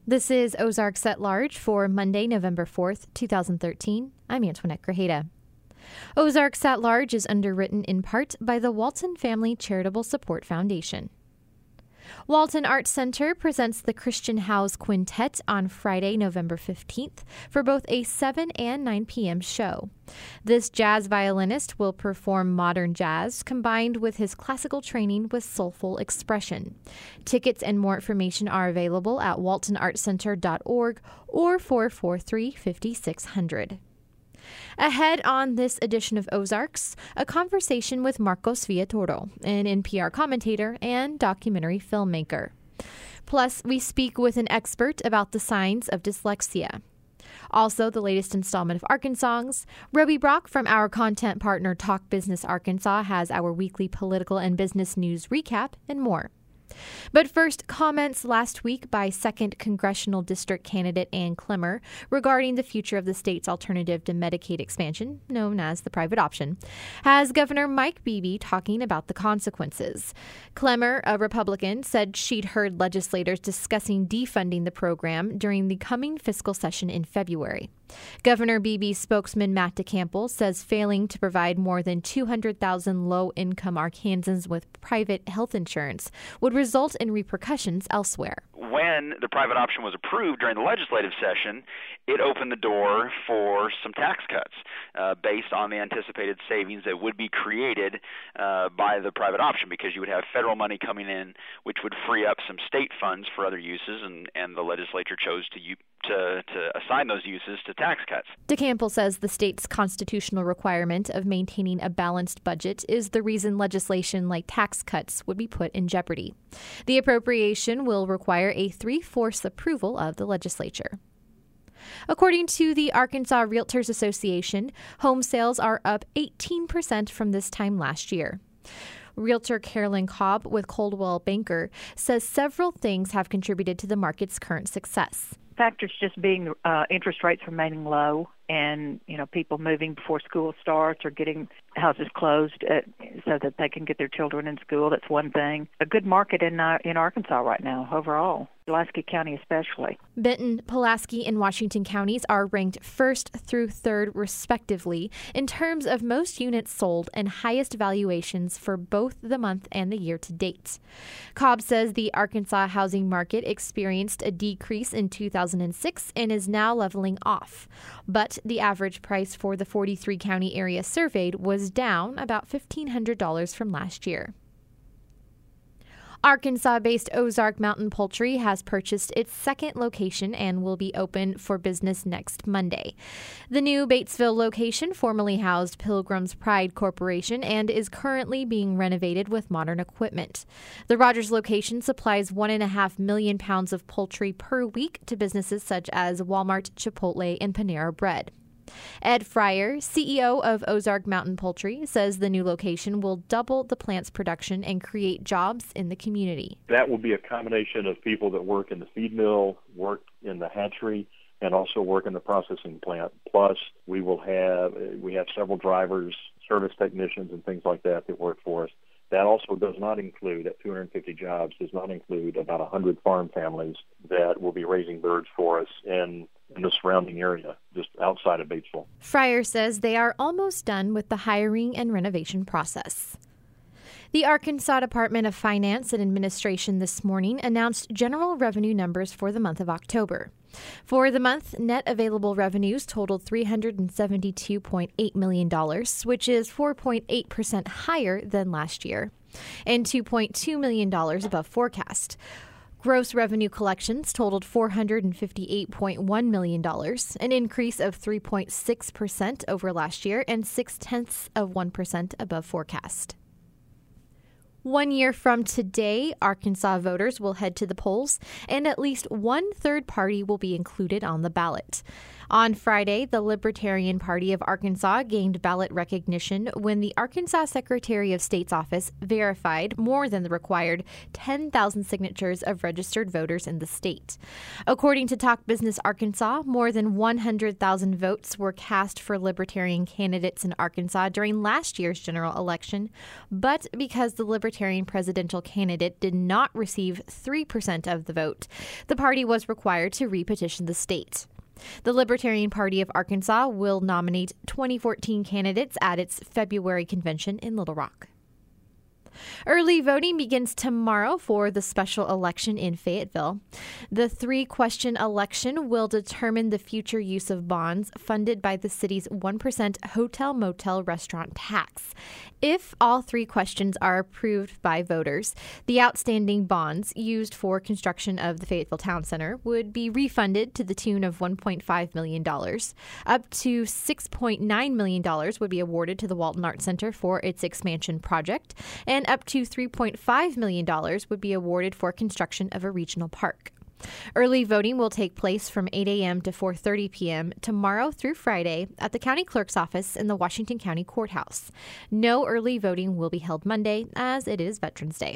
This is Ozarks at Large for Monday, November 4th, 2013. I'm Antoinette Grajeda. Ozarks at Large is underwritten in part by the Walton Family Charitable Support Foundation. Walton Arts Center presents the Christian House Quintet on Friday, November 15th for both a 7 and 9 p.m. show. This jazz violinist will perform modern jazz combined with his classical training with soulful expression. Tickets and more information are available at waltonartscenter.org or 443-5600. Ahead on this edition of Ozarks, a conversation with Marcos Villatoro, an NPR commentator and documentary filmmaker. Plus, we speak with an expert about the signs of dyslexia. Also, the latest installment of Arkansongs. Roby Brock from our content partner Talk Business Arkansas has our weekly political and business news recap and more. But first, comments last week by 2nd Congressional District candidate Ann Clemmer regarding the future of the state's alternative to Medicaid expansion, known as the private option, has Governor Mike Beebe talking about the consequences. Clemmer, a Republican, said she'd heard legislators discussing defunding the program during the coming fiscal session in February. Governor Beebe's spokesman Matt DeCample says failing to provide more than 200,000 low-income Arkansans with private health insurance would result in repercussions elsewhere. When the private option was approved during the legislative session, it opened the door for some tax cuts based on the anticipated savings that would be created by the private option, because you would have federal money coming in, which would free up some state funds for other uses, and the legislature chose to assign those uses to tax cuts. DeCample says the state's constitutional requirement of maintaining a balanced budget is the reason legislation like tax cuts would be put in jeopardy. The appropriation will require a 3/4 approval of the legislature. According to the Arkansas Realtors Association, home sales are up 18% from this time last year. Realtor Carolyn Cobb with Coldwell Banker says several things have contributed to the market's current success. Factors just being interest rates remaining low, and people moving before school starts or getting houses closed so that they can get their children in school. That's one thing. A good market in Arkansas right now overall. Pulaski County especially. Benton, Pulaski, and Washington counties are ranked 1st through 3rd respectively in terms of most units sold and highest valuations for both the month and the year to date. Cobb says the Arkansas housing market experienced a decrease in 2006 and is now leveling off. But the average price for the 43 county area surveyed was down about $1,500 from last year. Arkansas-based Ozark Mountain Poultry has purchased its 2nd location and will be open for business next Monday. The new Batesville location formerly housed Pilgrim's Pride Corporation and is currently being renovated with modern equipment. The Rogers location supplies 1.5 million pounds of poultry per week to businesses such as Walmart, Chipotle, and Panera Bread. Ed Fryer, CEO of Ozark Mountain Poultry, says the new location will double the plant's production and create jobs in the community. That will be a combination of people that work in the feed mill, work in the hatchery, and also work in the processing plant. Plus, we have several drivers, service technicians, and things like that work for us. That also does not include, at 250 jobs, does not include about 100 farm families that will be raising birds for us in the surrounding area, just outside of Batesville. Fryer says they are almost done with the hiring and renovation process. The Arkansas Department of Finance and Administration this morning announced general revenue numbers for the month of October. For the month, net available revenues totaled $372.8 million, which is 4.8% higher than last year, and $2.2 million above forecast. Gross revenue collections totaled $458.1 million, an increase of 3.6% over last year and 0.6% above forecast. 1 year from today, Arkansas voters will head to the polls, and at least one third party will be included on the ballot. On Friday, the Libertarian Party of Arkansas gained ballot recognition when the Arkansas Secretary of State's office verified more than the required 10,000 signatures of registered voters in the state. According to Talk Business Arkansas, more than 100,000 votes were cast for Libertarian candidates in Arkansas during last year's general election, but because the Libertarian presidential candidate did not receive 3% of the vote, the party was required to repetition the state. The Libertarian Party of Arkansas will nominate 2014 candidates at its February convention in Little Rock. Early voting begins tomorrow for the special election in Fayetteville. The 3-question election will determine the future use of bonds funded by the city's 1% hotel-motel restaurant tax. If all 3 questions are approved by voters, the outstanding bonds used for construction of the Fayetteville Town Center would be refunded to the tune of $1.5 million. Up to $6.9 million would be awarded to the Walton Arts Center for its expansion project, and up to $3.5 million would be awarded for construction of a regional park. Early voting will take place from 8 a.m. to 4:30 p.m. tomorrow through Friday at the county clerk's office in the Washington County Courthouse. No early voting will be held Monday, as it is Veterans Day.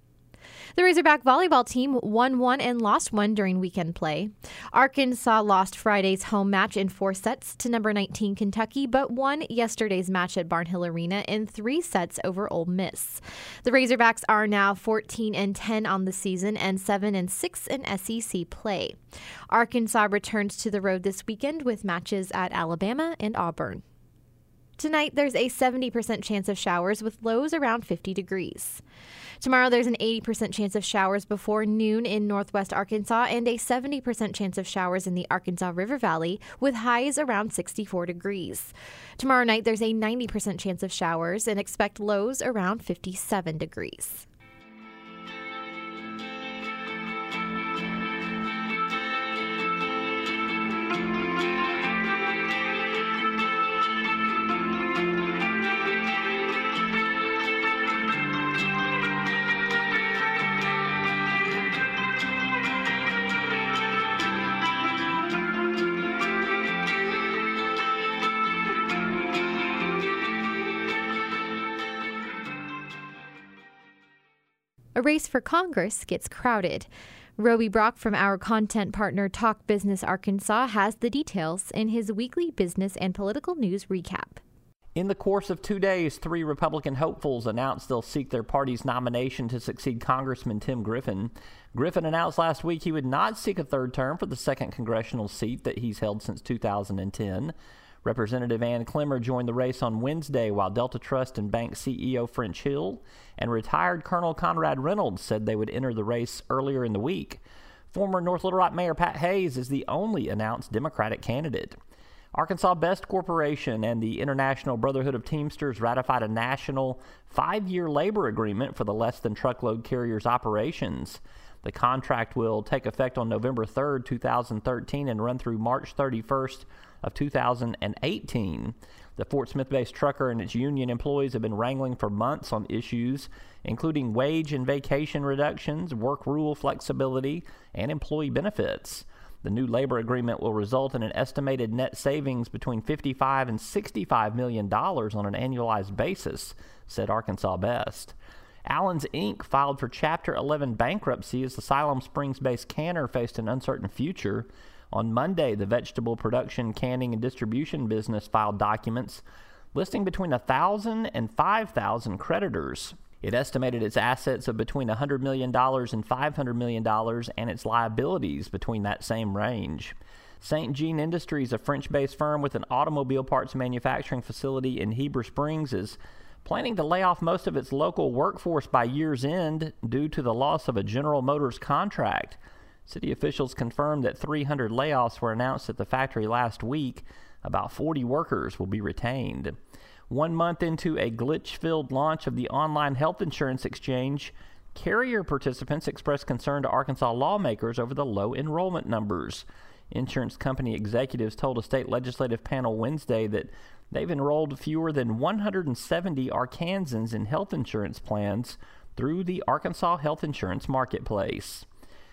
The Razorback volleyball team won 1 and lost 1 during weekend play. Arkansas lost Friday's home match in 4 sets to number 19 Kentucky, but won yesterday's match at Barnhill Arena in 3 sets over Ole Miss. The Razorbacks are now 14-10 on the season and 7-6 in SEC play. Arkansas returns to the road this weekend with matches at Alabama and Auburn. Tonight, there's a 70% chance of showers with lows around 50 degrees. Tomorrow, there's an 80% chance of showers before noon in northwest Arkansas and a 70% chance of showers in the Arkansas River Valley with highs around 64 degrees. Tomorrow night, there's a 90% chance of showers and expect lows around 57 degrees. A race for Congress gets crowded. Roby Brock from our content partner Talk Business Arkansas has the details in his weekly business and political news recap. In the course of 2 days, 3 Republican hopefuls announced they'll seek their party's nomination to succeed Congressman Tim Griffin. Griffin announced last week he would not seek a third term for the 2nd congressional seat that he's held since 2010. Representative Ann Clemmer joined the race on Wednesday, while Delta Trust and Bank CEO French Hill and retired Colonel Conrad Reynolds said they would enter the race earlier in the week. Former North Little Rock Mayor Pat Hayes is the only announced Democratic candidate. Arkansas Best Corporation and the International Brotherhood of Teamsters ratified a national 5-year labor agreement for the less-than-truckload carriers' operations. The contract will take effect on November 3rd, 2013 and run through March 31st of 2018. The Fort Smith-based trucker and its union employees have been wrangling for months on issues including wage and vacation reductions, work rule flexibility, and employee benefits. The new labor agreement will result in an estimated net savings between $55 and $65 million on an annualized basis, said Arkansas Best. Allen's Inc. filed for Chapter 11 bankruptcy as the Siloam Springs-based canner faced an uncertain future. On Monday, the vegetable production, canning, and distribution business filed documents listing between 1,000 and 5,000 creditors. It estimated its assets of between $100 million and $500 million and its liabilities between that same range. St. Jean Industries, a French-based firm with an automobile parts manufacturing facility in Heber Springs, is planning to lay off most of its local workforce by year's end due to the loss of a General Motors contract. City officials confirmed that 300 layoffs were announced at the factory last week. About 40 workers will be retained. 1 month into a glitch-filled launch of the online health insurance exchange, carrier participants expressed concern to Arkansas lawmakers over the low enrollment numbers. Insurance company executives told a state legislative panel Wednesday that they've enrolled fewer than 170 Arkansans in health insurance plans through the Arkansas Health Insurance Marketplace.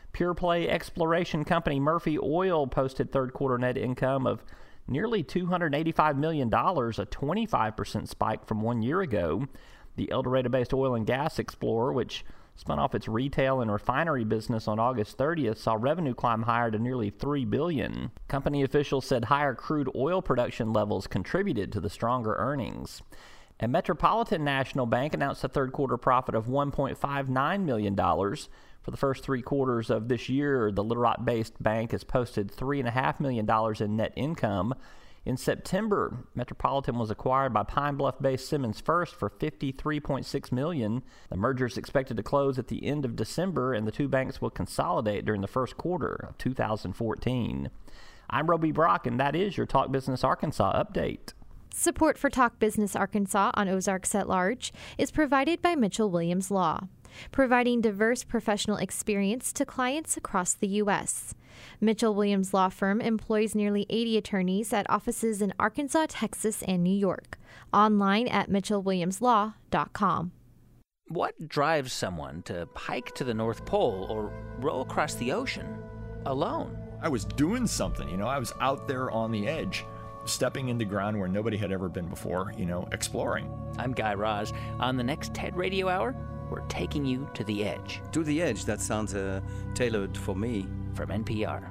Pure play exploration company Murphy Oil posted third quarter net income of nearly $285 million, a 25% spike from 1 year ago. The El Dorado-based oil and gas explorer, which spun off its retail and refinery business on August 30th, saw revenue climb higher to nearly $3 billion. Company officials said higher crude oil production levels contributed to the stronger earnings. And Metropolitan National Bank announced a third quarter profit of $1.59 million. For the first 3 quarters of this year, the Little Rock-based bank has posted $3.5 million in net income. In September, Metropolitan was acquired by Pine Bluff-based Simmons First for $53.6 million. The merger is expected to close at the end of December, and the two banks will consolidate during the first quarter of 2014. I'm Roby Brock, and that is your Talk Business Arkansas update. Support for Talk Business Arkansas on Ozarks at Large is provided by Mitchell Williams Law, providing diverse professional experience to clients across the U.S. Mitchell Williams Law Firm employs nearly 80 attorneys at offices in Arkansas, Texas, and New York. Online at mitchellwilliamslaw.com. What drives someone to hike to the North Pole or row across the ocean alone? I was doing something, I was out there on the edge, stepping into ground where nobody had ever been before, exploring. I'm Guy Raz. On the next TED Radio Hour, we're taking you to the edge. To the edge, that sounds tailored for me. From NPR.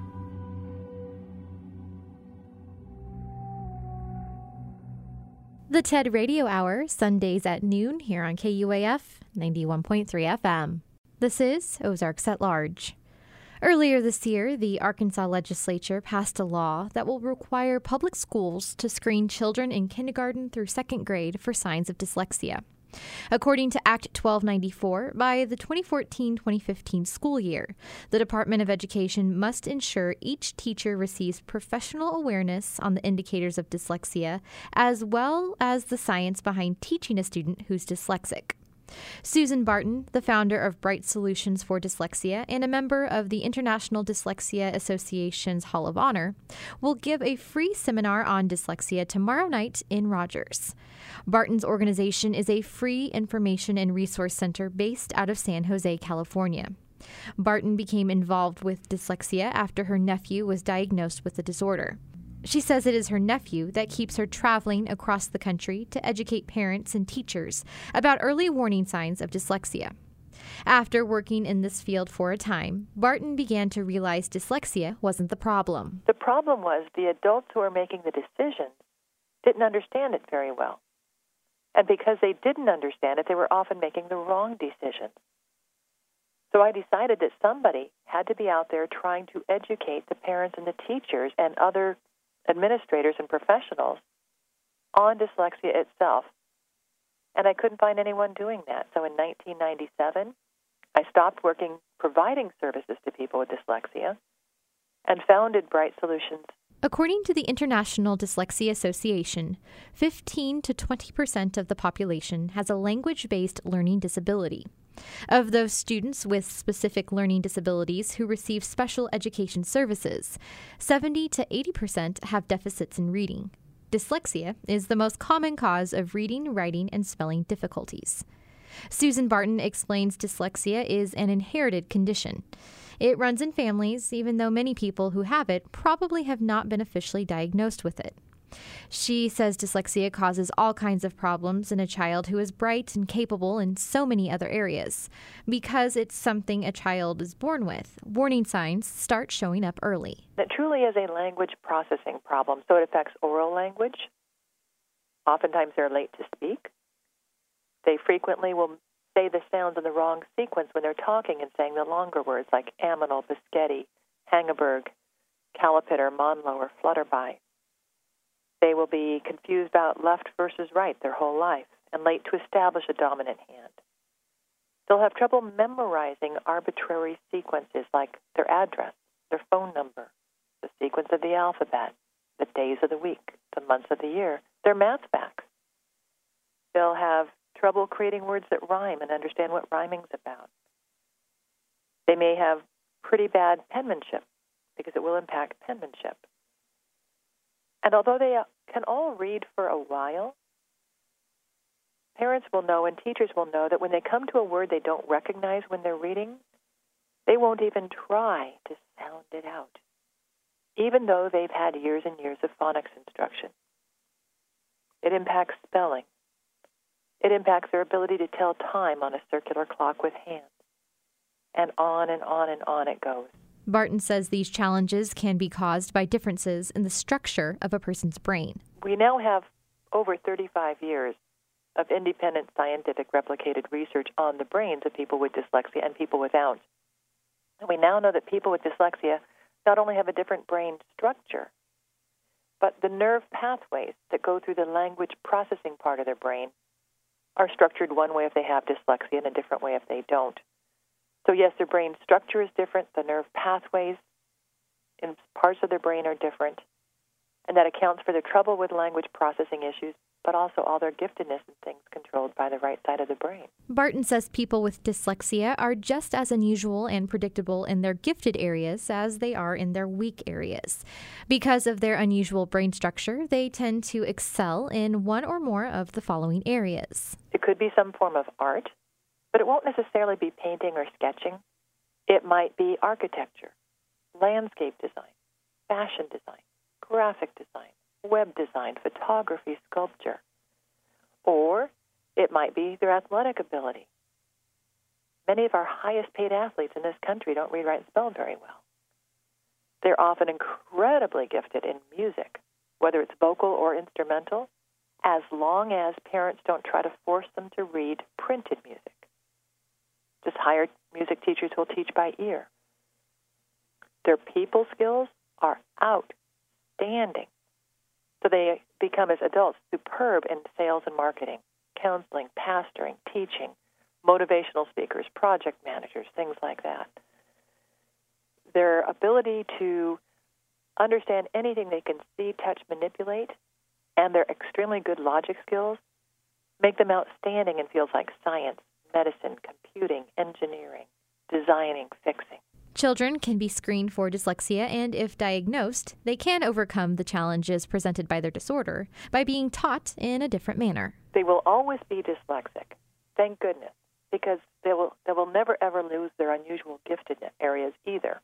The TED Radio Hour, Sundays at noon here on KUAF 91.3 FM. This is Ozarks at Large. Earlier this year, the Arkansas legislature passed a law that will require public schools to screen children in kindergarten through second grade for signs of dyslexia. According to Act 1294, by the 2014-2015 school year, the Department of Education must ensure each teacher receives professional awareness on the indicators of dyslexia, as well as the science behind teaching a student who's dyslexic. Susan Barton, the founder of Bright Solutions for Dyslexia and a member of the International Dyslexia Association's Hall of Honor, will give a free seminar on dyslexia tomorrow night in Rogers. Barton's organization is a free information and resource center based out of San Jose, California. Barton became involved with dyslexia after her nephew was diagnosed with the disorder. She says it is her nephew that keeps her traveling across the country to educate parents and teachers about early warning signs of dyslexia. After working in this field for a time, Barton began to realize dyslexia wasn't the problem. The problem was the adults who were making the decisions didn't understand it very well. And because they didn't understand it, they were often making the wrong decisions. So I decided that somebody had to be out there trying to educate the parents and the teachers and other administrators and professionals on dyslexia itself. And I couldn't find anyone doing that. So in 1997, I stopped providing services to people with dyslexia, and founded Bright Solutions. According to the International Dyslexia Association, 15 to 20% of the population has a language-based learning disability. Of those students with specific learning disabilities who receive special education services, 70 to 80% have deficits in reading. Dyslexia is the most common cause of reading, writing, and spelling difficulties. Susan Barton explains dyslexia is an inherited condition. It runs in families, even though many people who have it probably have not been officially diagnosed with it. She says dyslexia causes all kinds of problems in a child who is bright and capable in so many other areas. Because it's something a child is born with, warning signs start showing up early. It truly is a language processing problem, so it affects oral language. Oftentimes they're late to speak. They frequently will say the sounds in the wrong sequence when they're talking and saying the longer words like aminal, biscotti, hangaberg, calipitter, monlo, or flutterby. They will be confused about left versus right their whole life and late to establish a dominant hand. They'll have trouble memorizing arbitrary sequences like their address, their phone number, the sequence of the alphabet, the days of the week, the months of the year, their math facts. They'll have trouble creating words that rhyme and understand what rhyming's about. They may have pretty bad penmanship because it will impact penmanship. And although they can all read for a while, parents will know and teachers will know that when they come to a word they don't recognize when they're reading, They won't even try to sound it out, even though they've had years and years of phonics instruction. It impacts spelling. It impacts their ability to tell time on a circular clock with hands. And on and on and on it goes. Barton says these challenges can be caused by differences in the structure of a person's brain. We now have over 35 years of independent scientific replicated research on the brains of people with dyslexia and people without. And we now know that people with dyslexia not only have a different brain structure, but the nerve pathways that go through the language processing part of their brain are structured one way if they have dyslexia and a different way if they don't. So yes, their brain structure is different. The nerve pathways in parts of their brain are different. And that accounts for their trouble with language processing issues, but also all their giftedness and things controlled by the right side of the brain. Barton says people with dyslexia are just as unusual and predictable in their gifted areas as they are in their weak areas. Because of their unusual brain structure, they tend to excel in one or more of the following areas. It could be some form of art, but it won't necessarily be painting or sketching. It might be architecture, landscape design, fashion design, graphic design, web design, photography, sculpture. Or it might be their athletic ability. Many of our highest paid athletes in this country don't read, write, and spell very well. They're often incredibly gifted in music, whether it's vocal or instrumental, as long as parents don't try to force them to read printed music. Just hired music teachers will teach by ear. Their people skills are outstanding. So they become, as adults, superb in sales and marketing, counseling, pastoring, teaching, motivational speakers, project managers, things like that. Their ability to understand anything they can see, touch, manipulate, and their extremely good logic skills make them outstanding in fields like science, medicine, computing, engineering, designing, fixing. Children can be screened for dyslexia, and if diagnosed, they can overcome the challenges presented by their disorder by being taught in a different manner. They will always be dyslexic, thank goodness, because they will never, ever lose their unusual gifted areas either.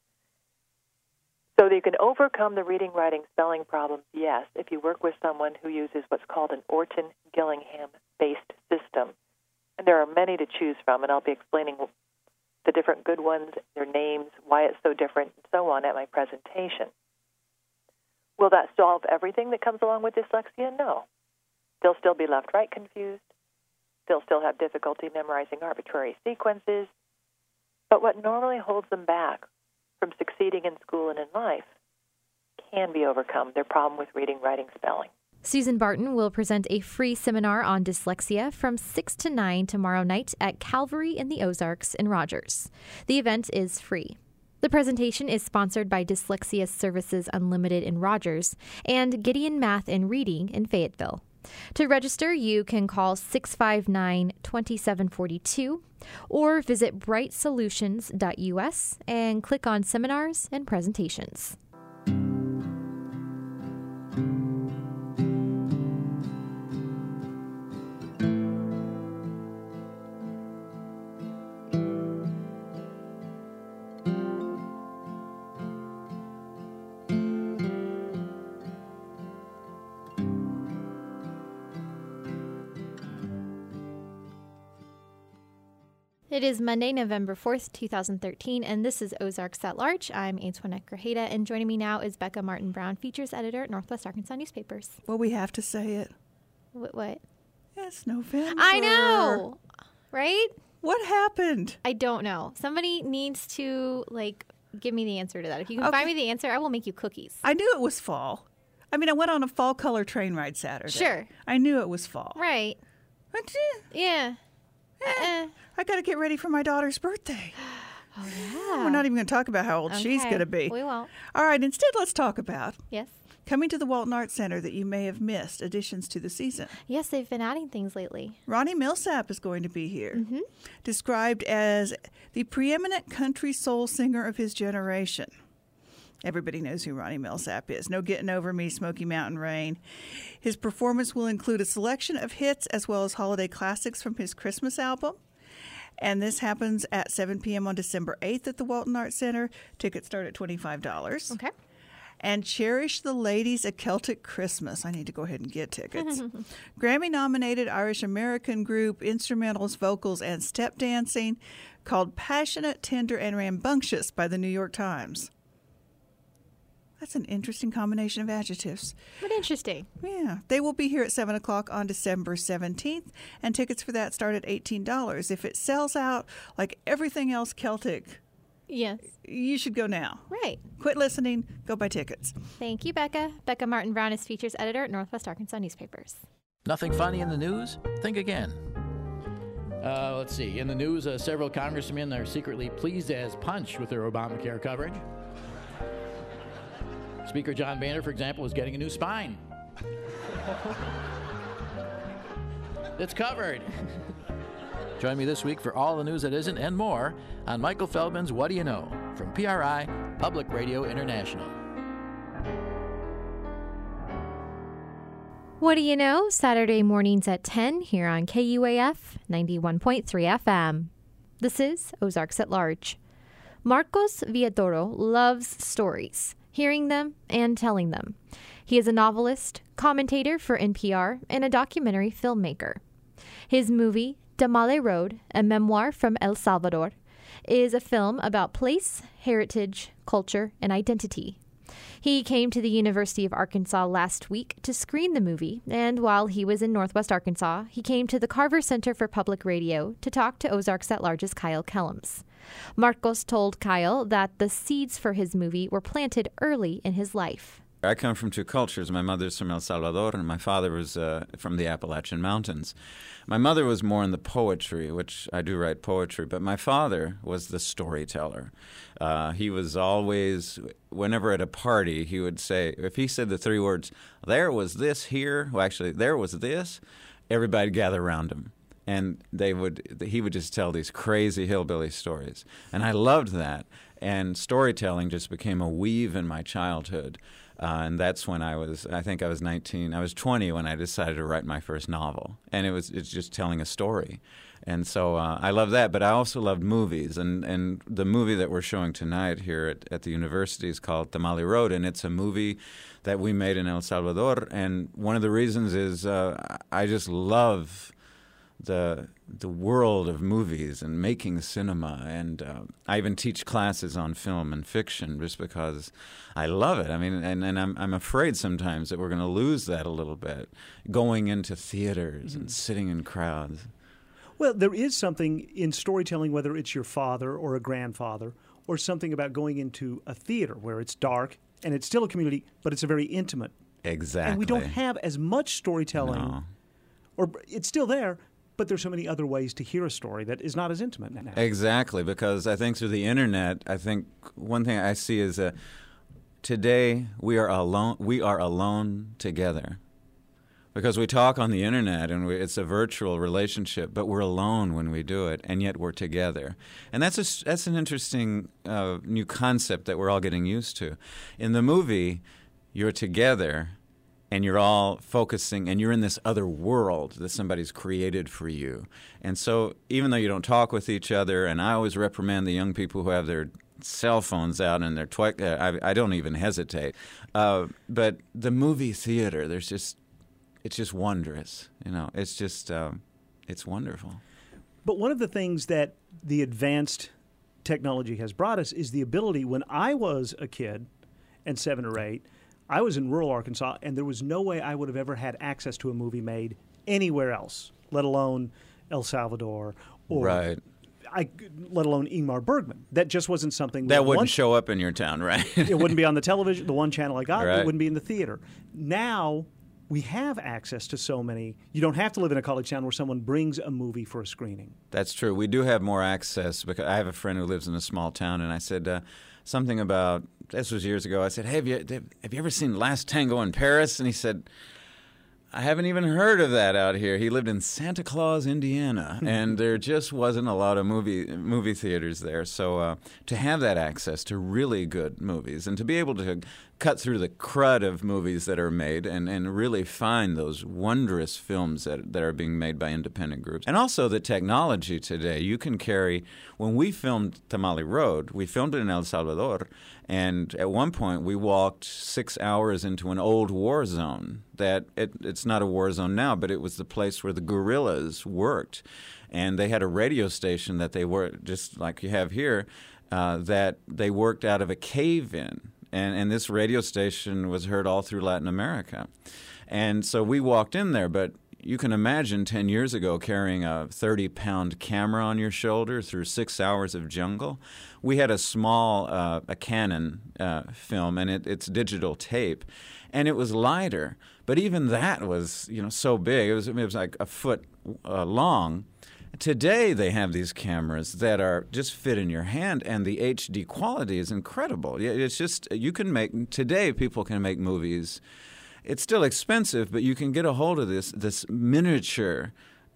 So you can overcome the reading, writing, spelling problems, yes, if you work with someone who uses what's called an Orton-Gillingham-based system. And there are many to choose from, and I'll be explaining the different good ones, their names, why it's so different, and so on at my presentation. Will that solve everything that comes along with dyslexia? No. They'll still be left-right confused. They'll still have difficulty memorizing arbitrary sequences. But what normally holds them back from succeeding in school and in life can be overcome, their problem with reading, writing, spelling. Susan Barton will present a free seminar on dyslexia from 6 to 9 tomorrow night at Calvary in the Ozarks in Rogers. The event is free. The presentation is sponsored by Dyslexia Services Unlimited in Rogers and Gideon Math and Reading in Fayetteville. To register, you can call 659-2742 or visit brightsolutions.us and click on Seminars and Presentations. It is Monday, November 4th, 2013, and this is Ozarks at Large. I'm Antoinette Grajeda, and joining me now is Becca Martin-Brown, features editor at Northwest Arkansas Newspapers. Well, we have to say it. What? It's November. I know, right? What happened? I don't know. Somebody needs to, give me the answer to that. If you can find me the answer, I will make you cookies. I knew it was fall. I mean, I went on a fall color train ride Saturday. Sure. I knew it was fall. Right. But, yeah. I got to get ready for my daughter's birthday. Oh, yeah. We're not even going to talk about how old she's going to be. We won't. All right. Instead, let's talk about coming to the Walton Arts Center that you may have missed additions to the season. Yes, they've been adding things lately. Ronnie Milsap is going to be here. Mm-hmm. Described as the preeminent country soul singer of his generation. Everybody knows who Ronnie Milsap is. No Getting Over Me, Smoky Mountain Rain. His performance will include a selection of hits as well as holiday classics from his Christmas album. And this happens at 7 p.m. on December 8th at the Walton Arts Center. Tickets start at $25. Okay. And Cherish the Ladies, A Celtic Christmas. I need to go ahead and get tickets. Grammy-nominated Irish-American group, instrumentals, vocals, and step dancing called Passionate, Tender, and Rambunctious by the New York Times. That's an interesting combination of adjectives. What interesting. Yeah. They will be here at 7 o'clock on December 17th, and tickets for that start at $18. If it sells out like everything else Celtic, yes, you should go now. Right. Quit listening. Go buy tickets. Thank you, Becca. Becca Martin Brown is features editor at Northwest Arkansas Newspapers. Nothing funny in the news? Think again. Let's see. In the news, several congressmen are secretly pleased as punch with their Obamacare coverage. Speaker John Boehner, for example, is getting a new spine. It's covered. Join me this week for all the news that isn't and more on Michael Feldman's What Do You Know? From PRI, Public Radio International. What do you know? Saturday mornings at 10 here on KUAF 91.3 FM. This is Ozarks at Large. Marcos Villatoro loves stories, hearing them and telling them. He is a novelist, commentator for NPR, and a documentary filmmaker. His movie, Tamale Road, a memoir from El Salvador, is a film about place, heritage, culture, and identity. He came to the University of Arkansas last week to screen the movie, and while he was in Northwest Arkansas, he came to the Carver Center for Public Radio to talk to Ozarks at Large's Kyle Kellums. Marcos told Kyle that the seeds for his movie were planted early in his life. I come from two cultures. My mother's from El Salvador, and my father was from the Appalachian Mountains. My mother was more in the poetry, which I do write poetry, but my father was the storyteller. He was always, whenever at a party, he would say, if he said the three words, there was this here, well, actually, there was this, everybody would gather around him. And he would just tell these crazy hillbilly stories. And I loved that. And storytelling just became a weave in my childhood. And that's when I think I was 19. I was 20 when I decided to write my first novel. And it's just telling a story. And so I love that. But I also loved movies. And the movie that we're showing tonight here at the university is called Tamale Road. And it's a movie that we made in El Salvador. And one of the reasons is I just love the world of movies and making cinema, and I even teach classes on film and fiction just because I love it. I mean, and I'm afraid sometimes that we're going to lose that a little bit, going into theaters and sitting in crowds. Well, there is something in storytelling, whether it's your father or a grandfather, or something about going into a theater where it's dark and it's still a community, but it's a very intimate. Exactly. And we don't have as much storytelling, No. or it's still there, but there's so many other ways to hear a story that is not as intimate now. Exactly, because I think through the internet, I think one thing I see is that today we are alone together. Because we talk on the internet and it's a virtual relationship, but we're alone when we do it, and yet we're together. And that's an interesting new concept that we're all getting used to. In the movie, you're together, and you're all focusing, and you're in this other world that somebody's created for you. And so even though you don't talk with each other, and I always reprimand the young people who have their cell phones out and their I don't even hesitate. But the movie theater, it's just wondrous. You know, it's just it's wonderful. But one of the things that the advanced technology has brought us is the ability. When I was a kid, and 7 or 8, I was in rural Arkansas, and there was no way I would have ever had access to a movie made anywhere else, let alone El Salvador or right. Let alone Ingmar Bergman. That just wasn't something that wouldn't show up in your town, right? It wouldn't be on the television, the one channel I got. Right. It wouldn't be in the theater. Now we have access to so many. You don't have to live in a college town where someone brings a movie for a screening. That's true. We do have more access because I have a friend who lives in a small town, and I said something about, this was years ago, I said, hey, have you ever seen Last Tango in Paris? And he said, I haven't even heard of that out here. He lived in Santa Claus, Indiana, and there just wasn't a lot of movie theaters there. So to have that access to really good movies and to be able to cut through the crud of movies that are made and really find those wondrous films that are being made by independent groups. And also the technology today. You can carry, when we filmed Tamale Road, we filmed it in El Salvador, and at one point we walked 6 hours into an old war zone. It's not a war zone now, but it was the place where the guerrillas worked. And they had a radio station that they worked, just like you have here, that they worked out of a cave in. And this radio station was heard all through Latin America. And so we walked in there, but you can imagine 10 years ago carrying a 30-pound camera on your shoulder through 6 hours of jungle. We had a small, a Canon film, and it's digital tape, and it was lighter. But even that was, so big. It was like a foot long. Today they have these cameras that are just fit in your hand, and the HD quality is incredible. It's just today people can make movies. It's still expensive, but you can get a hold of this miniature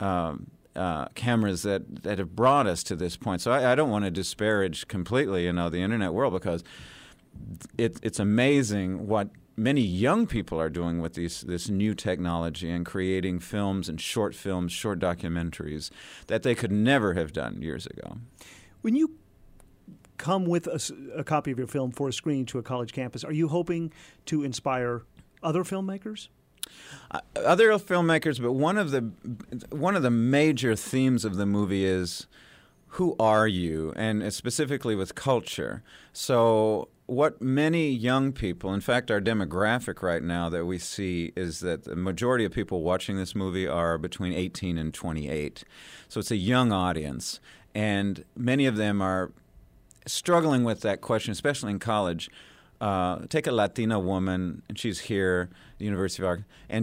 cameras that have brought us to this point. So I don't want to disparage completely, the internet world, because it's amazing what many young people are doing with this new technology and creating films and short documentaries that they could never have done years ago. When you come with a copy of your film for a screening to a college campus, are you hoping to inspire other filmmakers? Other filmmakers, but one of the major themes of the movie is, who are you? And specifically with culture. So what many young people, in fact, our demographic right now that we see is that the majority of people watching this movie are between 18 and 28. So it's a young audience. And many of them are struggling with that question, especially in college. Take a Latina woman, and she's here at the University of Arkansas, and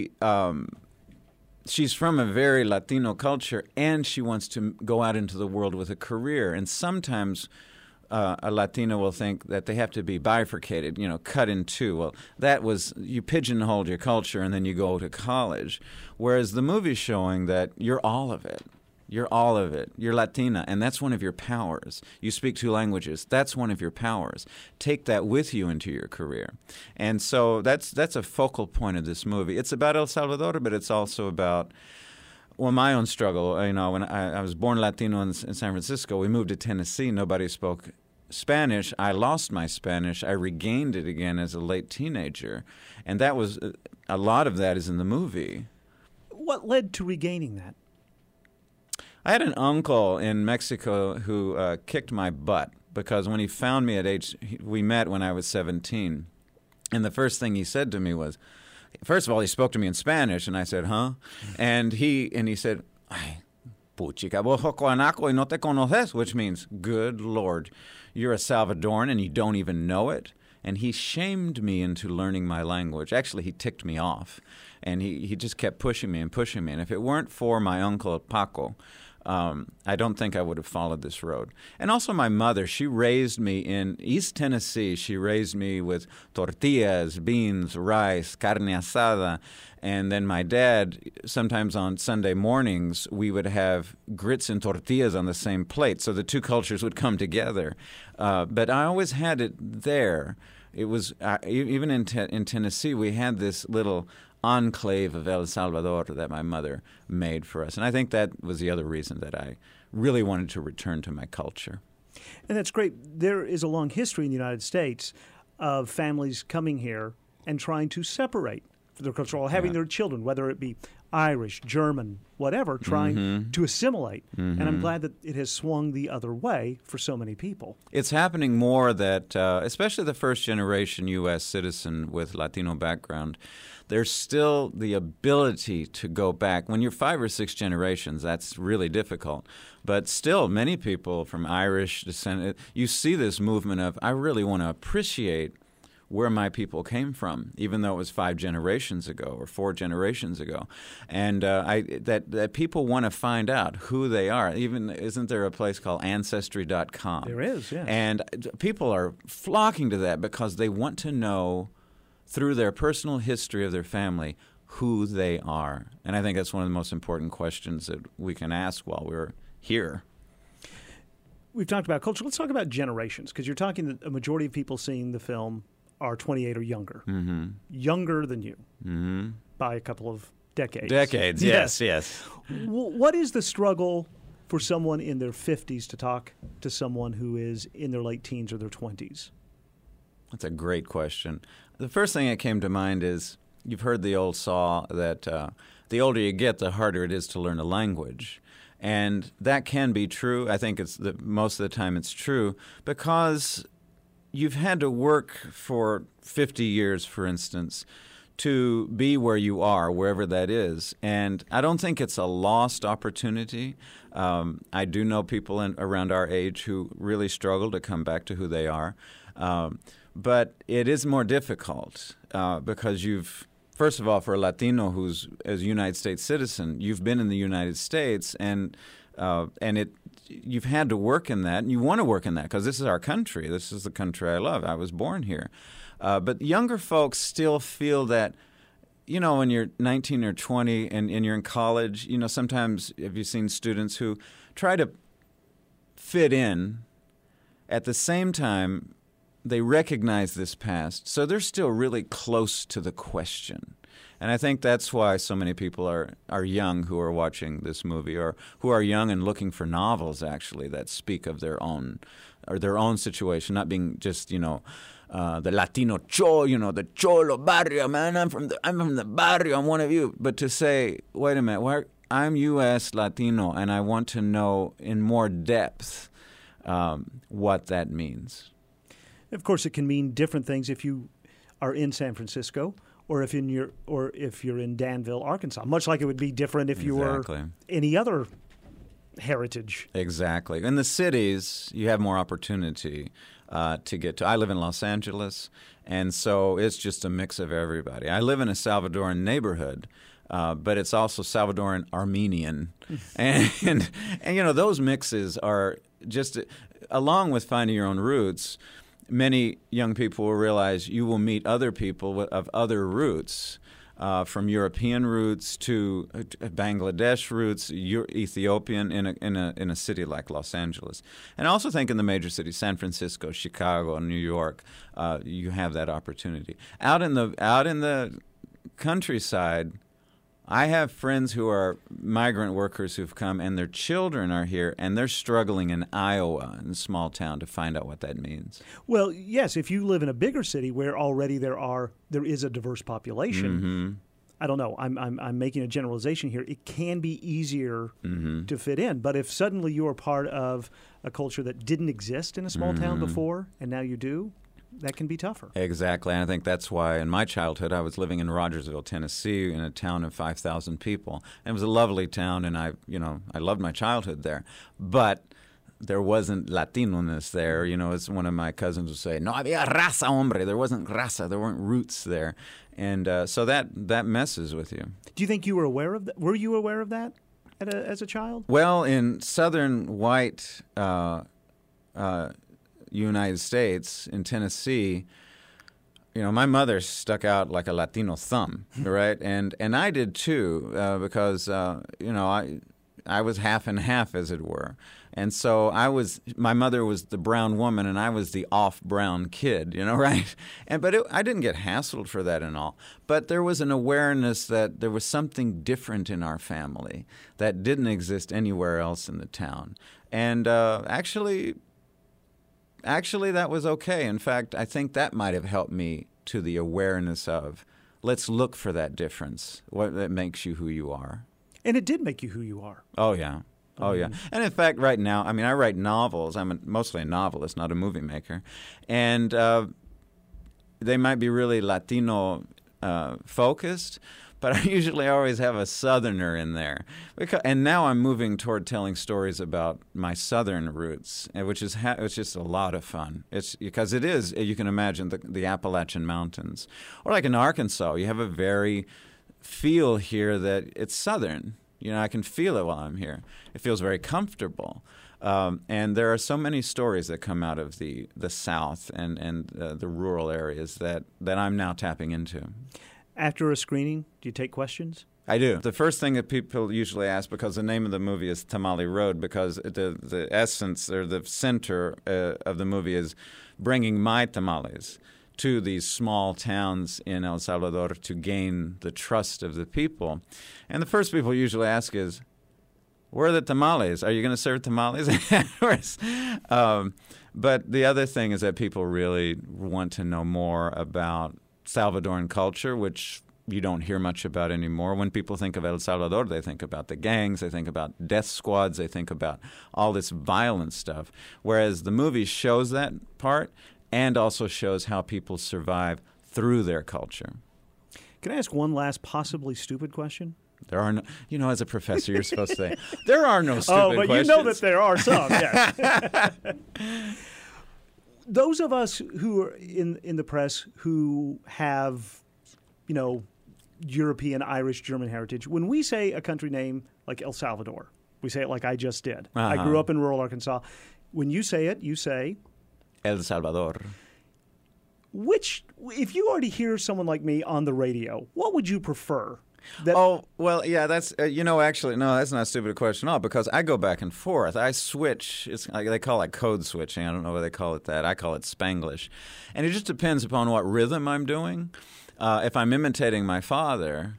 she's from a very Latino culture, and she wants to go out into the world with a career. And sometimes a Latino will think that they have to be bifurcated, cut in two. Well, you pigeonhole your culture and then you go to college. Whereas the movie's showing that you're all of it. You're all of it. You're Latina, and that's one of your powers. You speak 2 languages. That's one of your powers. Take that with you into your career. And so that's a focal point of this movie. It's about El Salvador, but it's also about my own struggle. When I was born Latino in San Francisco, we moved to Tennessee. Nobody spoke Spanish. I lost my Spanish. I regained it again as a late teenager. And that was a lot of that is in the movie. What led to regaining that? I had an uncle in Mexico who kicked my butt because when he found me we met when I was 17. And the first thing he said to me was, first of all, he spoke to me in Spanish, and I said, huh? And he said, ay, puchica, bojo guanaco y no te conoces, which means, good Lord, you're a Salvadoran and you don't even know it. And he shamed me into learning my language. Actually, he ticked me off, and he just kept pushing me. And if it weren't for my uncle Paco, I don't think I would have followed this road. And also my mother, she raised me in East Tennessee. She raised me with tortillas, beans, rice, carne asada. And then my dad, sometimes on Sunday mornings, we would have grits and tortillas on the same plate. So the two cultures would come together. But I always had it there. It was even in Tennessee, we had this little enclave of El Salvador that my mother made for us. And I think that was the other reason that I really wanted to return to my culture. And that's great. There is a long history in the United States of families coming here and trying to separate their culture, or having their children, whether it be Irish, German, whatever, trying to assimilate. And I'm glad that it has swung the other way for so many people. It's happening more that, especially the first generation U.S. citizen with Latino background, there's still the ability to go back. When you're 5 or 6 generations, that's really difficult. But still, many people from Irish descent, you see this movement of, I really want to appreciate where my people came from, even though it was 5 generations ago or 4 generations ago, and that people want to find out who they are. Even isn't there a place called Ancestry.com? There is, yeah. And people are flocking to that because they want to know through their personal history of their family who they are. And I think that's one of the most important questions that we can ask while we're here. We've talked about culture. Let's talk about generations, because you're talking that a majority of people seeing the film are 28 or younger. Mm-hmm. Younger than you Mm-hmm. by a couple of decades. Decades, yes. What is the struggle for someone in their 50s to talk to someone who is in their late teens or their 20s? That's a great question. The first thing that came to mind is you've heard the old saw that the older you get, the harder it is to learn a language. And that can be true. I think most of the time it's true because you've had to work for 50 years, for instance, to be where you are, wherever that is. And I don't think it's a lost opportunity. I do know people around our age who really struggle to come back to who they are. But it is more difficult because first of all, for a Latino who's as a United States citizen, you've been in the United States and you've had to work in that, and you want to work in that because this is our country. This is the country I love. I was born here. But younger folks still feel that, when you're 19 or 20 and you're in college, sometimes have you seen students who try to fit in at the same time they recognize this past, so they're still really close to the question. And I think that's why so many people are young who are watching this movie, or who are young and looking for novels, actually, that speak of their own situation, not being just, the Latino the Cholo barrio, man, I'm from the barrio, I'm one of you. But to say, wait a minute, I'm U.S. Latino, and I want to know in more depth what that means. Of course, it can mean different things if you are in San Francisco or if you're in Danville, Arkansas. Much like it would be different if you were any other heritage. Exactly. In the cities, you have more opportunity to get to. I live in Los Angeles, and so it's just a mix of everybody. I live in a Salvadoran neighborhood, but it's also Salvadoran Armenian, and those mixes are just along with finding your own roots. Many young people will realize you will meet other people of other roots, from European roots to Bangladesh roots, Ethiopian in a city like Los Angeles. And I also think in the major cities, San Francisco, Chicago, New York, you have that opportunity. Out in the countryside, I have friends who are migrant workers who've come, and their children are here, and they're struggling in Iowa, in a small town, to find out what that means. Well, yes, if you live in a bigger city where already there is a diverse population, mm-hmm. I don't know, I'm making a generalization here, it can be easier mm-hmm. to fit in. But if suddenly you are part of a culture that didn't exist in a small mm-hmm. town before, and now you do, that can be tougher. Exactly. And I think that's why in my childhood I was living in Rogersville, Tennessee, in a town of 5,000 people. And it was a lovely town, and I loved my childhood there. But there wasn't Latino-ness there. As one of my cousins would say, no había raza, hombre. There wasn't raza. There weren't roots there. And so that messes with you. Do you think you were aware of that? Were you aware of that as a child? Well, in southern white United States, in Tennessee, my mother stuck out like a Latino thumb, right? And I did too, because I was half and half, as it were. And so my mother was the brown woman, and I was the off-brown kid, right? But I didn't get hassled for that and all. But there was an awareness that there was something different in our family that didn't exist anywhere else in the town. And actually, that was okay. In fact, I think that might have helped me to the awareness of, let's look for that difference, what that makes you who you are. And it did make you who you are. Oh, yeah. Oh, yeah. And in fact, right now, I write novels. I'm mostly a novelist, not a movie maker. And they might be really Latino focused, but I usually always have a Southerner in there. And now I'm moving toward telling stories about my Southern roots, which is it's just a lot of fun. It's because it is, you can imagine, the Appalachian Mountains. Or like in Arkansas, you have a very feel here that it's Southern. I can feel it while I'm here. It feels very comfortable. And there are so many stories that come out of the South and the rural areas that I'm now tapping into. After a screening, do you take questions? I do. The first thing that people usually ask, because the name of the movie is Tamale Road, because the essence or the center of the movie is bringing my tamales to these small towns in El Salvador to gain the trust of the people. And the first people usually ask is, where are the tamales? Are you going to serve tamales? But the other thing is that people really want to know more about Salvadoran culture, which you don't hear much about anymore. When people think of El Salvador, they think about the gangs, they think about death squads, they think about all this violent stuff. Whereas the movie shows that part and also shows how people survive through their culture. Can I ask one last possibly stupid question? There are no, as a professor, you're supposed to say, there are no stupid questions. Oh, but you know that there are some, yes. Those of us who are in the press who have, European, Irish, German heritage, when we say a country name like El Salvador, we say it like I just did. Uh-huh. I grew up in rural Arkansas. When you say it, you say El Salvador. Which, if you already hear someone like me on the radio, what would you prefer? That's, actually, no, that's not a stupid question at all, because I go back and forth. I switch. They call it code switching. I don't know why they call it that. I call it Spanglish. And it just depends upon what rhythm I'm doing. If I'm imitating my father,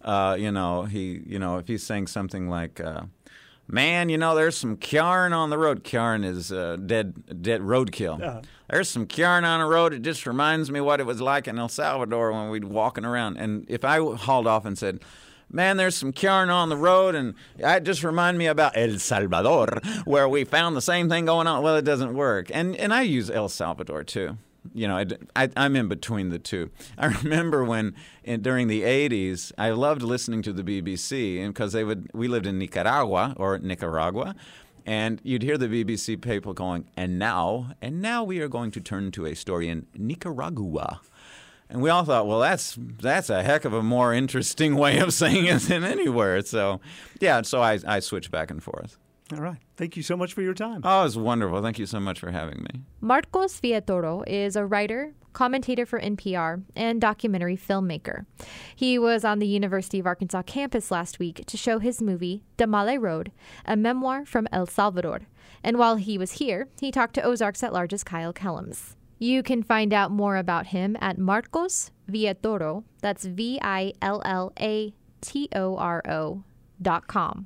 if he's saying something like, man, there's some Kjarn on the road. Kjarn is dead roadkill. Uh-huh. There's some Kjarn on the road. It just reminds me what it was like in El Salvador when we'd walking around. And if I hauled off and said, man, there's some Kjarn on the road, and it just remind me about El Salvador, where we found the same thing going on. Well, it doesn't work. And I use El Salvador, too. I'm in between the two. I remember during the 80s, I loved listening to the BBC because we lived in Nicaragua, and you'd hear the BBC people going, and now we are going to turn to a story in Nicaragua. And we all thought, well, that's a heck of a more interesting way of saying it than anywhere. So, I switch back and forth. All right. Thank you so much for your time. Oh, it was wonderful. Thank you so much for having me. Marcos Villatoro is a writer, commentator for NPR, and documentary filmmaker. He was on the University of Arkansas campus last week to show his movie, Tamale Road, a memoir from El Salvador. And while he was here, he talked to Ozarks at Large's Kyle Kellums. You can find out more about him at Marcos Villatoro, that's VILLATORO.com.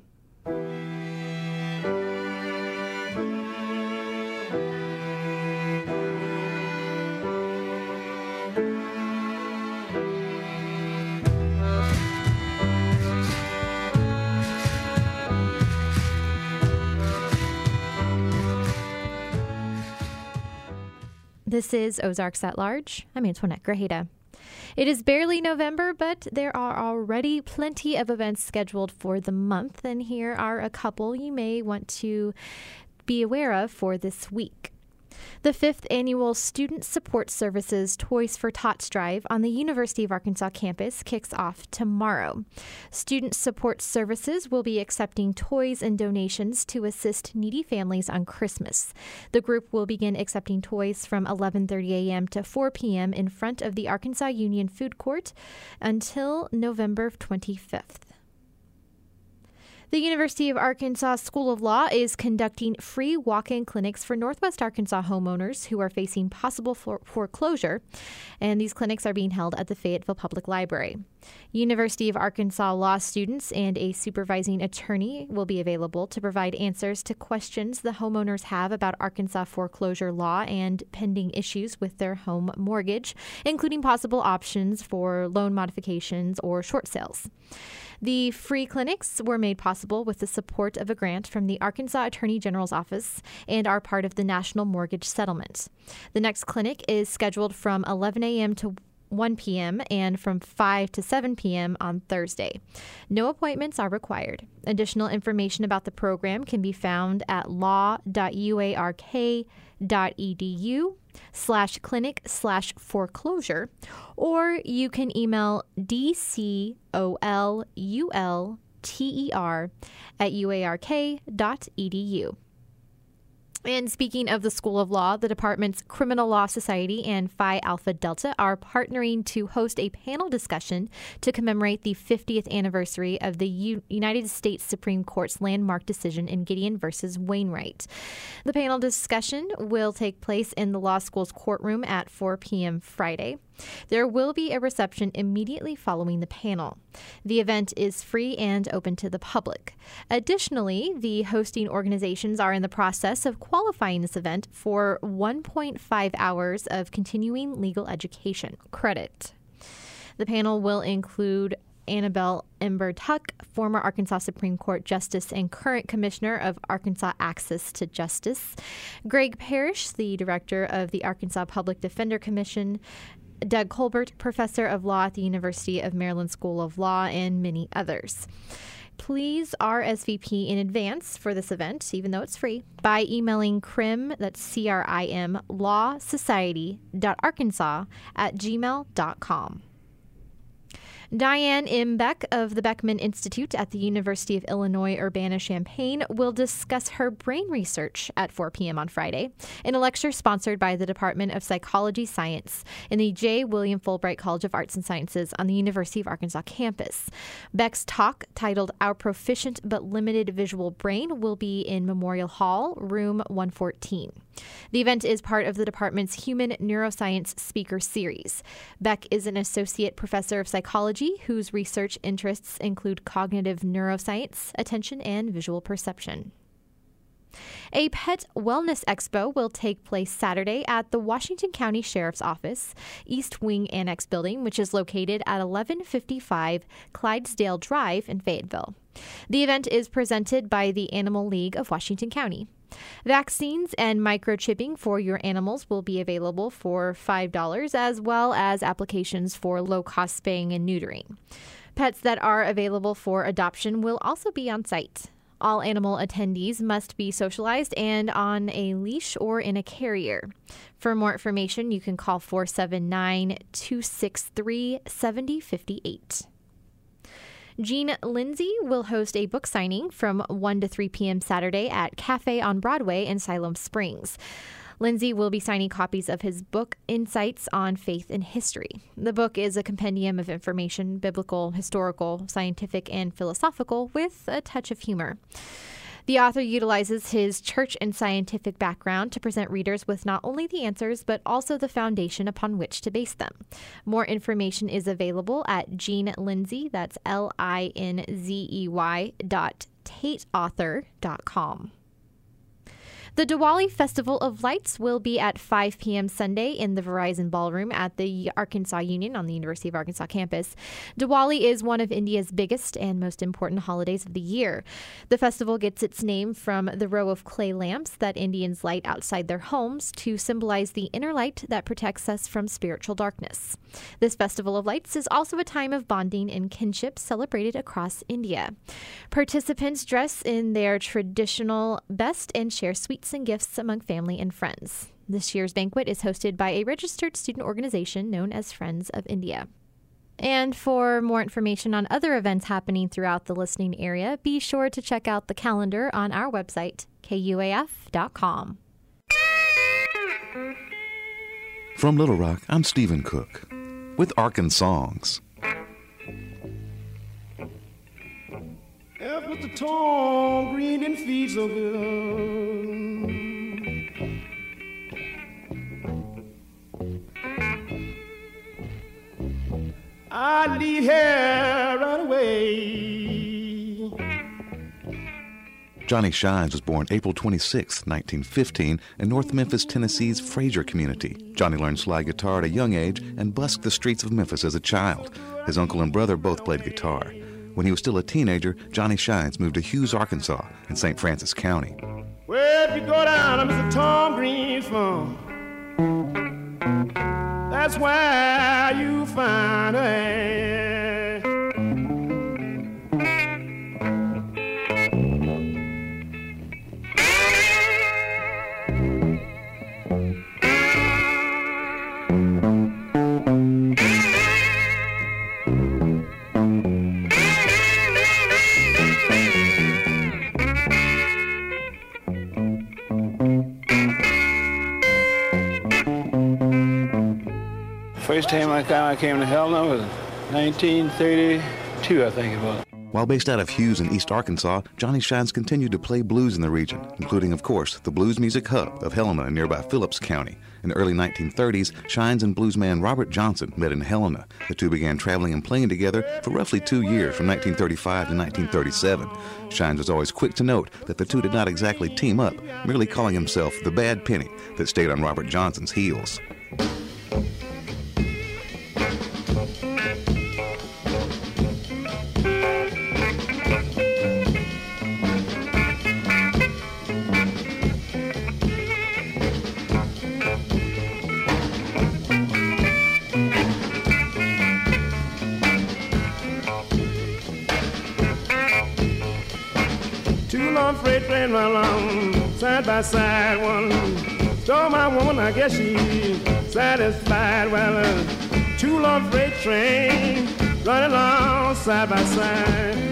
This is Ozarks at Large. I'm Antoinette Grajeda. It is barely November, but there are already plenty of events scheduled for the month, and here are a couple you may want to be aware of for this week. The 5th annual Student Support Services Toys for Tots Drive on the University of Arkansas campus kicks off tomorrow. Student Support Services will be accepting toys and donations to assist needy families on Christmas. The group will begin accepting toys from 11:30 a.m. to 4 p.m. in front of the Arkansas Union Food Court until November 25th. The University of Arkansas School of Law is conducting free walk-in clinics for Northwest Arkansas homeowners who are facing possible foreclosure, and these clinics are being held at the Fayetteville Public Library. University of Arkansas law students and a supervising attorney will be available to provide answers to questions the homeowners have about Arkansas foreclosure law and pending issues with their home mortgage, including possible options for loan modifications or short sales. The free clinics were made possible with the support of a grant from the Arkansas Attorney General's Office and are part of the National Mortgage Settlement. The next clinic is scheduled from 11 a.m. to 1 p.m. and from 5 to 7 p.m. on Thursday. No appointments are required. Additional information about the program can be found at law.uark.edu/clinic/foreclosure, or you can email dcolulter@uark.edu. And speaking of the School of Law, the department's Criminal Law Society and Phi Alpha Delta are partnering to host a panel discussion to commemorate the 50th anniversary of the United States Supreme Court's landmark decision in Gideon versus Wainwright. The panel discussion will take place in the law school's courtroom at 4 p.m. Friday. There will be a reception immediately following the panel. The event is free and open to the public. Additionally, the hosting organizations are in the process of qualifying this event for 1.5 hours of continuing legal education credit. The panel will include Annabelle Ember Tuck, former Arkansas Supreme Court Justice and current Commissioner of Arkansas Access to Justice, Greg Parrish, the Director of the Arkansas Public Defender Commission, Doug Colbert, Professor of Law at the University of Maryland School of Law, and many others. Please RSVP in advance for this event, even though it's free, by emailing CRIM, that's CRIM, lawsociety.arkansas@gmail.com. Diane M. Beck of the Beckman Institute at the University of Illinois Urbana-Champaign will discuss her brain research at 4 p.m. on Friday in a lecture sponsored by the Department of Psychology Science in the J. William Fulbright College of Arts and Sciences on the University of Arkansas campus. Beck's talk, titled Our Proficient but Limited Visual Brain, will be in Memorial Hall, room 114. The event is part of the department's Human Neuroscience Speaker Series. Beck is an associate professor of psychology whose research interests include cognitive neuroscience, attention, and visual perception. A pet wellness expo will take place Saturday at the Washington County Sheriff's Office, East Wing Annex Building, which is located at 1155 Clydesdale Drive in Fayetteville. The event is presented by the Animal League of Washington County. Vaccines and microchipping for your animals will be available for $5, as well as applications for low-cost spaying and neutering. Pets that are available for adoption will also be on site. All animal attendees must be socialized and on a leash or in a carrier. For more information, you can call 479-263-7058. Gene Lindsay will host a book signing from 1 to 3 p.m. Saturday at Cafe on Broadway in Siloam Springs. Lindsay will be signing copies of his book, Insights on Faith and History. The book is a compendium of information, biblical, historical, scientific, and philosophical, with a touch of humor. The author utilizes his church and scientific background to present readers with not only the answers, but also the foundation upon which to base them. More information is available at Gene Lindsay, that's linzey.tateauthor.com. The Diwali Festival of Lights will be at 5 p.m. Sunday in the Verizon Ballroom at the Arkansas Union on the University of Arkansas campus. Diwali is one of India's biggest and most important holidays of the year. The festival gets its name from the row of clay lamps that Indians light outside their homes to symbolize the inner light that protects us from spiritual darkness. This Festival of Lights is also a time of bonding and kinship celebrated across India. Participants dress in their traditional best and share sweets and gifts among family and friends. This year's banquet is hosted by a registered student organization known as Friends of India. And for more information on other events happening throughout the listening area, be sure to check out the calendar on our website, kuaf.com. From Little Rock, I'm Stephen Cook with Arkansongs. With the tall green and feet so good. I leave here right away. Johnny Shines was born April 26, 1915, in North Memphis, Tennessee's Fraser community. Johnny learned slide guitar at a young age and busked the streets of Memphis as a child. His uncle and brother both played guitar. When he was still a teenager, Johnny Shines moved to Hughes, Arkansas, in St. Francis County. Well, if you go down to Mr. Tom Green's farm, that's where you find her. First time I came to Helena was 1932, I think it was. While based out of Hughes in East Arkansas, Johnny Shines continued to play blues in the region, including, of course, the blues music hub of Helena in nearby Phillips County. In the early 1930s, Shines and bluesman Robert Johnson met in Helena. The two began traveling and playing together for roughly 2 years, from 1935 to 1937. Shines was always quick to note that the two did not exactly team up, merely calling himself the Bad Penny that stayed on Robert Johnson's heels. Freight train along side by side. One stole my woman, I guess she's satisfied. Well, two long freight train running along side by side.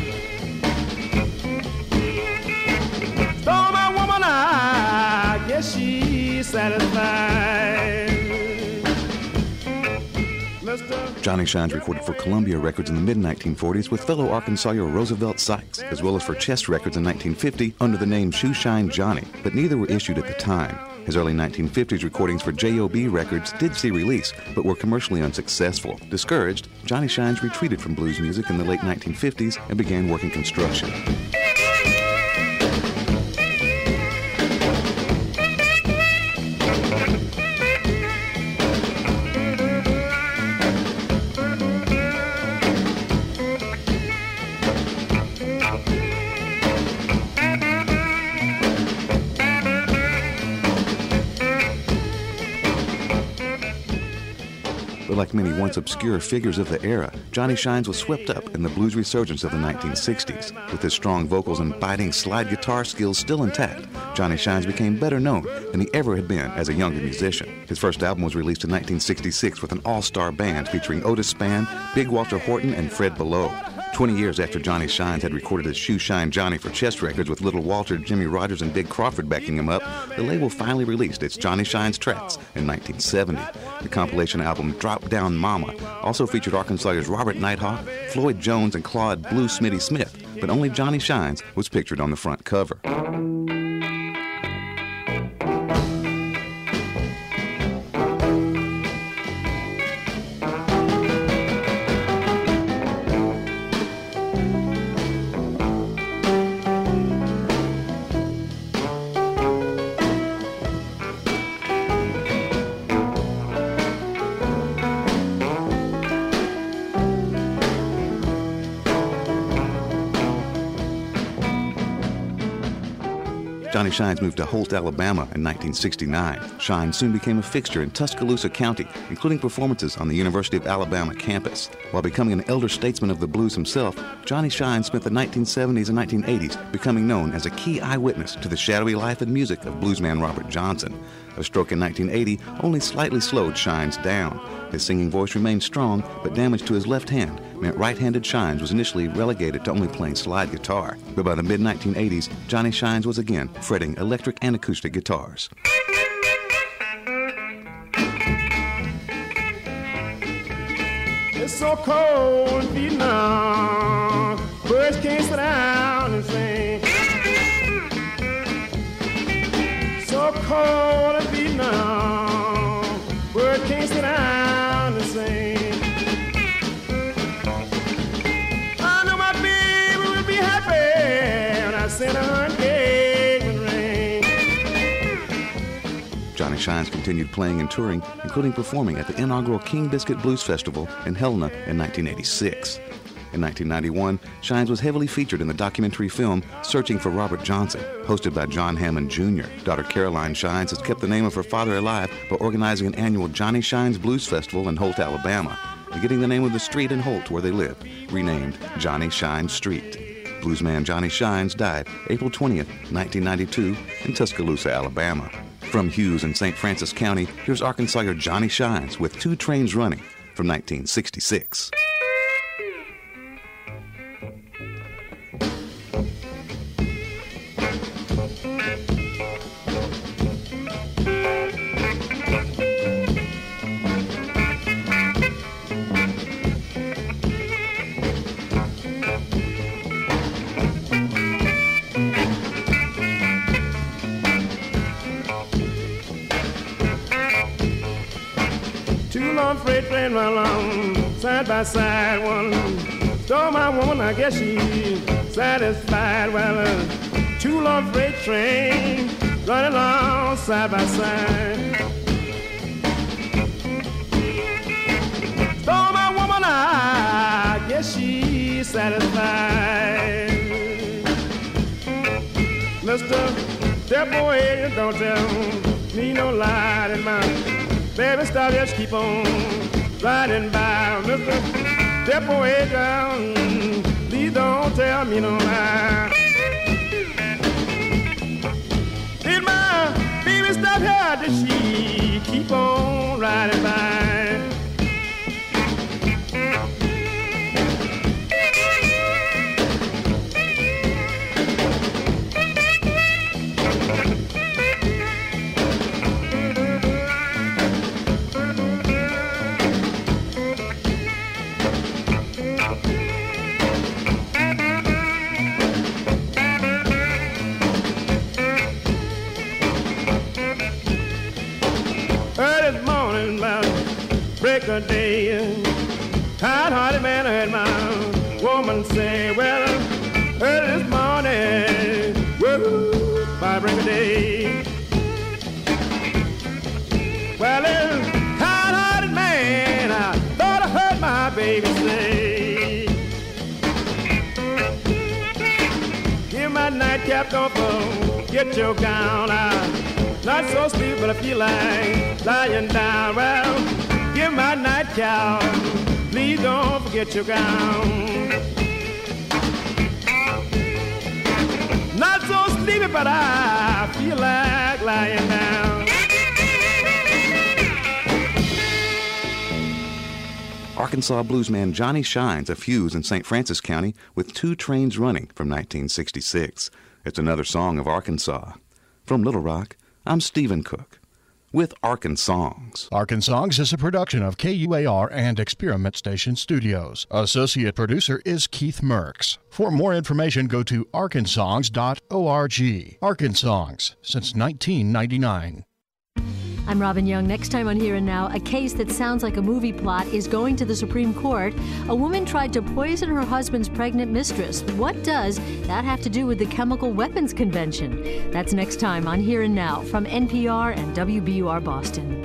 Stole my woman, I guess she's satisfied. Johnny Shines recorded for Columbia Records in the mid-1940s with fellow Arkansasier Roosevelt Sykes, as well as for Chess Records in 1950 under the name Shoeshine Johnny, but neither were issued at the time. His early 1950s recordings for J.O.B. Records did see release, but were commercially unsuccessful. Discouraged, Johnny Shines retreated from blues music in the late 1950s and began working construction. Like many once obscure figures of the era, Johnny Shines was swept up in the blues resurgence of the 1960s. With his strong vocals and biting slide guitar skills still intact, Johnny Shines became better known than he ever had been as a younger musician. His first album was released in 1966 with an all-star band featuring Otis Spann, Big Walter Horton, and Fred Below. 20 years after Johnny Shines had recorded his Shoeshine Johnny for Chess Records with Little Walter, Jimmy Rogers, and Big Crawford backing him up, the label finally released its Johnny Shines tracks in 1970. The compilation album Drop Down Mama also featured Arkansas's Robert Nighthawk, Floyd Jones, and Claude Blue Smitty Smith, but only Johnny Shines was pictured on the front cover. Johnny Shines moved to Holt, Alabama in 1969. Shines soon became a fixture in Tuscaloosa County, including performances on the University of Alabama campus. While becoming an elder statesman of the blues himself, Johnny Shines spent the 1970s and 1980s becoming known as a key eyewitness to the shadowy life and music of bluesman Robert Johnson. A stroke in 1980 only slightly slowed Shines down. His singing voice remained strong, but damage to his left hand meant right-handed Shines was initially relegated to only playing slide guitar. But by the mid-1980s, Johnny Shines was again fretting electric and acoustic guitars. It's so cold in Vietnam, birds can't sit down and sing. So cold in Vietnam, birds can't sit down and sing. I know my baby will be happy when I send her engagement ring. Johnny Shines continued playing and touring, including performing at the inaugural King Biscuit Blues Festival in Helena in 1986. In 1991, Shines was heavily featured in the documentary film Searching for Robert Johnson, hosted by John Hammond Jr. Daughter Caroline Shines has kept the name of her father alive by organizing an annual Johnny Shines Blues Festival in Holt, Alabama, and getting the name of the street in Holt where they live renamed Johnny Shines Street. Bluesman Johnny Shines died April 20th, 1992 in Tuscaloosa, Alabama. From Hughes in St. Francis County, here's Arkansasier Johnny Shines with Two Trains Running from 1966. freight train run along side by side. One stole my woman, I guess she's satisfied. Well, two long freight train running along side by side. Stole my woman, I guess she's satisfied. Mr. Step away, don't tell me no lie in my baby, stop, just keep on riding by. Mr. Step away down, please don't tell me no lie. Did my baby stop here? Did she keep on riding by? Early morning, about break of day, hard-hearted man, I heard my woman say, well, early this morning, woo, by break of day. Well, hard-hearted man, I thought I heard my baby say, give my nightcap, don't forget your gown. Not so sleep, but I feel like lying down. Well, give my nightcap, please don't forget your gown. Not so sleepy, but I feel like lying down. Arkansas bluesman Johnny Shines of Hughes in St. Francis County with Two Trains Running from 1966. It's another song of Arkansas. From Little Rock, I'm Stephen Cook with Arkansongs. Arkansongs is a production of KUAR and Experiment Station Studios. Associate producer is Keith Merks. For more information, go to arkansongs.org. Arkansongs since 1999. I'm Robin Young. Next time on Here and Now, a case that sounds like a movie plot is going to the Supreme Court. A woman tried to poison her husband's pregnant mistress. What does that have to do with the Chemical Weapons Convention? That's next time on Here and Now from NPR and WBUR Boston.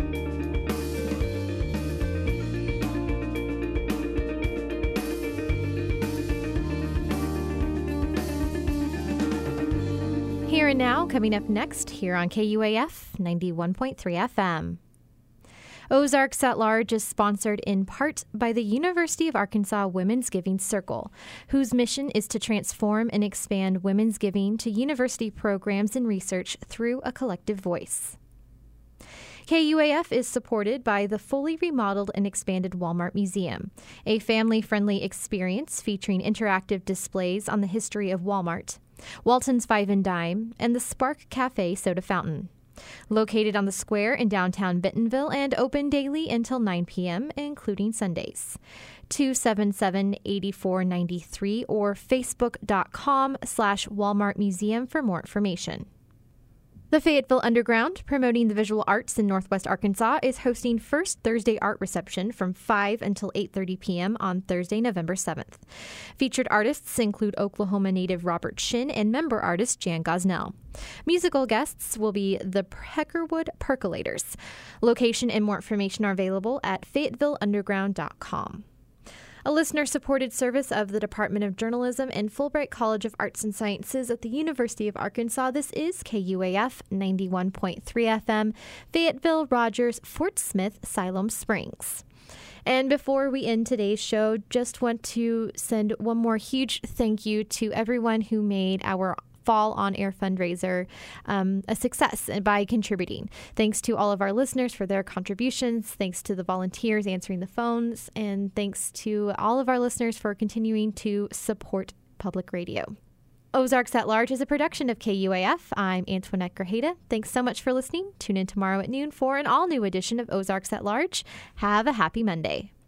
Here and Now, coming up next here on KUAF 91.3 FM. Ozarks at Large is sponsored in part by the University of Arkansas Women's Giving Circle, whose mission is to transform and expand women's giving to university programs and research through a collective voice. KUAF is supported by the fully remodeled and expanded Walmart Museum, a family-friendly experience featuring interactive displays on the history of Walmart, Walton's Five and Dime, and the Spark Cafe Soda Fountain. Located on the square in downtown Bentonville and open daily until 9 p.m., including Sundays. 277-8493 or facebook.com/Walmart Museum for more information. The Fayetteville Underground, promoting the visual arts in Northwest Arkansas, is hosting First Thursday Art Reception from 5 until 8:30 p.m. on Thursday, November 7th. Featured artists include Oklahoma native Robert Shin and member artist Jan Gosnell. Musical guests will be the Heckerwood Percolators. Location and more information are available at FayettevilleUnderground.com. A listener-supported service of the Department of Journalism and Fulbright College of Arts and Sciences at the University of Arkansas. This is KUAF 91.3 FM, Fayetteville, Rogers, Fort Smith, Siloam Springs. And before we end today's show, just want to send one more huge thank you to everyone who made our Fall on Air fundraiser a success by contributing. Thanks to all of our listeners for their contributions. Thanks to the volunteers answering the phones. And thanks to all of our listeners for continuing to support public radio. Ozarks at Large is a production of KUAF. I'm Antoinette Grajeda. Thanks so much for listening. Tune in tomorrow at noon for an all-new edition of Ozarks at Large. Have a happy Monday.